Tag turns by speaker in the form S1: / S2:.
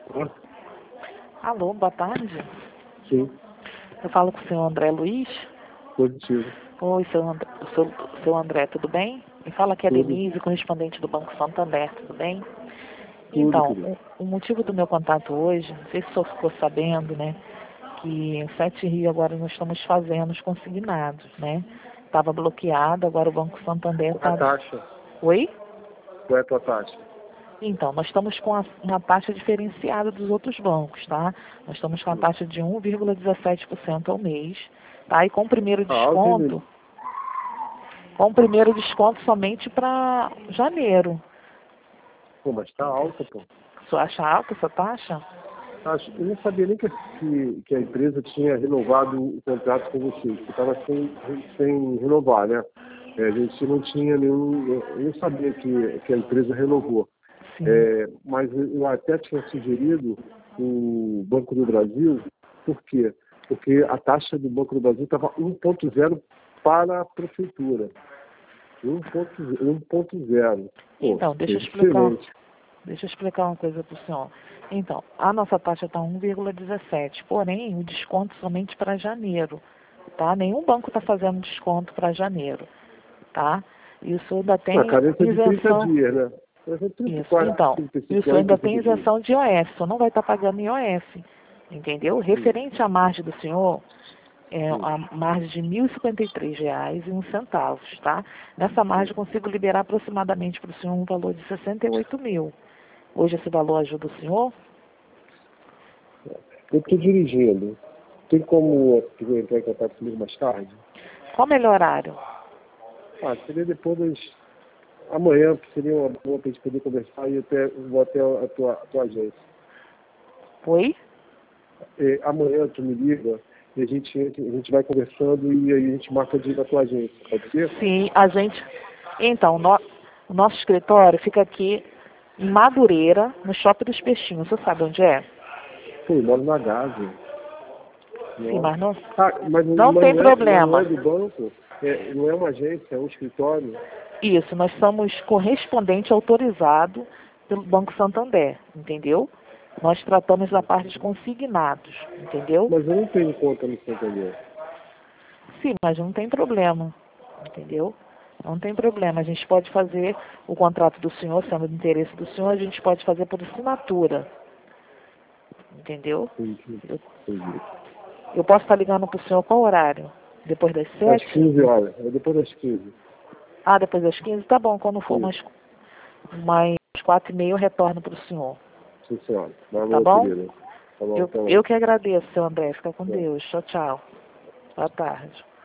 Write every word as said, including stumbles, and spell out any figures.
S1: Oi?
S2: Alô, boa tarde.
S1: Sim,
S2: Eu falo com o senhor André Luiz.
S1: positivo.
S2: Oi, seu André, seu, seu André, tudo bem? Me fala que é
S1: Tudo,
S2: Denise, correspondente do Banco Santander, tudo bem?
S1: tudo,
S2: Então,
S1: querido.
S2: o, o motivo do meu contato hoje, não sei se o senhor ficou sabendo, né, que em Sete Rio agora nós estamos fazendo os consignados, né? Estava bloqueado, agora o Banco Santander
S1: Qual é a
S2: está...
S1: taxa?
S2: Oi?
S1: Qual é a tua taxa?
S2: Então, nós estamos com a- uma taxa diferenciada dos outros bancos, tá? Nós estamos com a
S1: Hum.
S2: taxa de um vírgula dezessete por cento ao mês, tá? E com o primeiro
S1: Tá alto, hein,
S2: desconto,
S1: Denise?
S2: com o primeiro desconto somente para janeiro.
S1: Pô, mas tá alta, pô.
S2: O senhor acha alta essa taxa?
S1: Acho, eu não sabia nem que, que, que a empresa tinha renovado o contrato com vocês, que estava sem, sem renovar, né? É, a gente não tinha nenhum. Eu não sabia que, que a empresa renovou.
S2: Sim.
S1: É, mas eu até tinha sugerido o Banco do Brasil, por quê? Porque a taxa do Banco do Brasil estava um ponto zero para a prefeitura. um ponto zero.
S2: Então, deixa eu explicar,
S1: Excelente.
S2: deixa eu explicar uma coisa para o senhor. Então, a nossa taxa está um vírgula dezessete, porém o desconto somente para janeiro, tá? Nenhum banco está fazendo desconto para janeiro, tá? Isso ainda
S1: Uma
S2: tem
S1: carência de trinta
S2: isenção.
S1: dias, né? Mas é trinta,
S2: Isso,
S1: quarenta,
S2: então,
S1: trinta e cinco,
S2: isso
S1: quarenta
S2: ainda
S1: e
S2: tem
S1: cinco dias.
S2: isenção de I O F, só não vai estar pagando I O F, entendeu?
S1: Hum,
S2: Referente à margem do senhor, é
S1: hum.
S2: a margem de mil e cinquenta e três reais e uns centavos, tá? Nessa margem eu consigo liberar aproximadamente para o senhor um valor de sessenta e oito mil. Hoje esse valor ajuda o senhor?
S1: Eu estou dirigindo. Tem como eu entrar em contato comigo mais tarde?
S2: Qual o melhor horário?
S1: Ah, seria depois das... Amanhã, que seria uma boa para a gente poder conversar e até vou até a tua, a tua agência.
S2: Oi?
S1: É, amanhã tu me liga e a gente, entra- a gente vai conversando e aí a gente marca de ir na tua agência. Pode ser?
S2: Sim, a gente... Então, no... o nosso escritório fica aqui em Madureira, no Shopping dos Peixinhos. Você sabe onde é?
S1: Pô, eu moro na Gávea.
S2: Sim,
S1: Nossa.
S2: mas não,
S1: Ah, mas,
S2: não
S1: mas,
S2: tem
S1: não é, mas não
S2: problema.
S1: é do banco? É, não é uma agência, é um escritório?
S2: Isso, nós somos correspondente autorizado pelo Banco Santander, entendeu? Nós tratamos da parte de consignados, entendeu?
S1: Mas eu não tenho conta no Santander.
S2: Sim, mas não tem problema, entendeu? Não tem problema. A gente pode fazer o contrato do senhor, sendo do interesse do senhor, a gente pode fazer por assinatura, entendeu?
S1: Entendi.
S2: Eu,
S1: Entendi.
S2: eu posso estar ligando para o senhor qual horário? Depois das
S1: Às
S2: sete?
S1: quinze horas, é depois das quinze.
S2: Ah, depois das quinze? Tá bom, quando for
S1: Isso,
S2: mais, mais quatro e meia eu retorno para o senhor,
S1: sim senhora.
S2: tá
S1: Valeu,
S2: bom?
S1: querida. Tá bom,
S2: Eu,
S1: até
S2: eu
S1: mais.
S2: que agradeço, seu André. Fica com
S1: É.
S2: Deus. Tchau, tchau. Boa tarde.